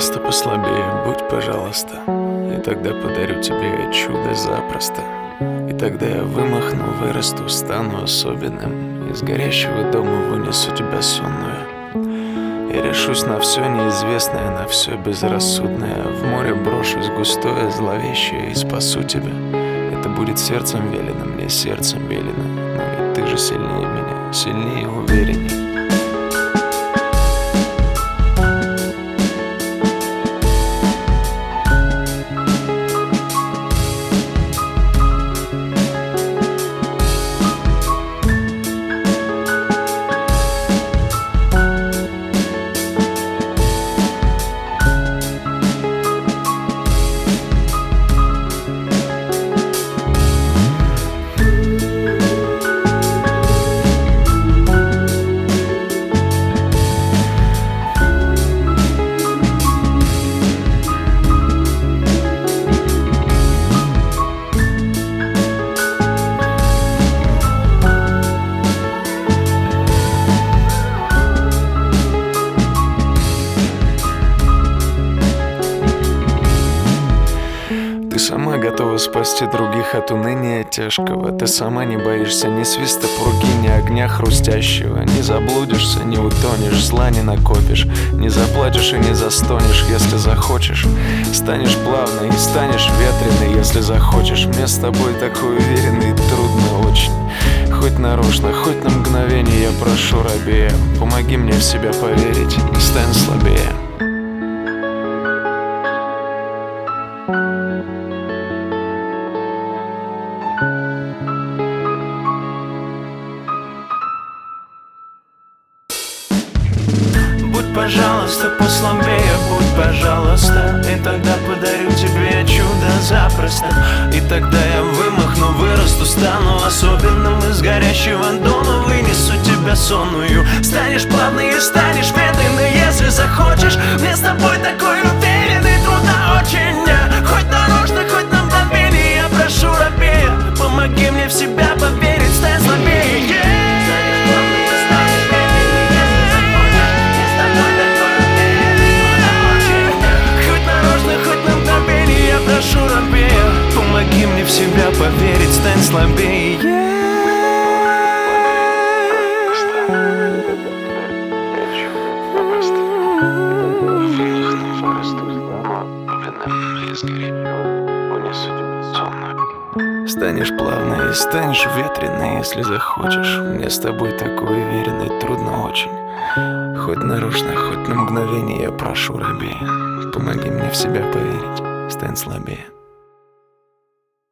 пожалуйста, послабее, будь, пожалуйста. И тогда подарю тебе чудо запросто. И тогда я вымахну, вырасту, стану особенным. Из горящего дома вынесу тебя сонную. Я решусь на все неизвестное, на все безрассудное. В море брошусь густое, зловещее и спасу тебя. Это будет сердцем велено, мне сердцем велено. Но ведь ты же сильнее меня, сильнее и уверенней. Ты сама готова спасти других от уныния тяжкого. Ты сама не боишься ни свиста пурги, ни огня хрустящего. Не заблудишься, не утонешь, зла не накопишь. Не заплачешь и не застонешь, если захочешь. Станешь плавной и станешь ветреной, если захочешь. Мне с тобой такой уверенный, трудно очень. Хоть нарочно, хоть на мгновение я прошу рабея. Помоги мне в себя поверить, не стань слабее. Будь, пожалуйста, послабее, будь, пожалуйста. И тогда подарю тебе чудо запросто. И тогда я вымахну, вырасту, стану особенным. Из горящего дома вынесу тебя сонную. Станешь плавной и станешь медленной, если захочешь. Мне с тобой такой уверенный, трудно очень. Хоть нарочно, хоть на мгновение я прошу рабея. Помоги мне в себя поверить, стань слабее. Прошу рабея, помоги мне в себя поверить, стань слабее. Станешь плавной и станешь ветреной, если захочешь. Мне с тобой такой уверенный, трудно очень. Хоть нарочно, хоть на мгновение я прошу рабея. Помоги мне в себя поверить, стань слабее.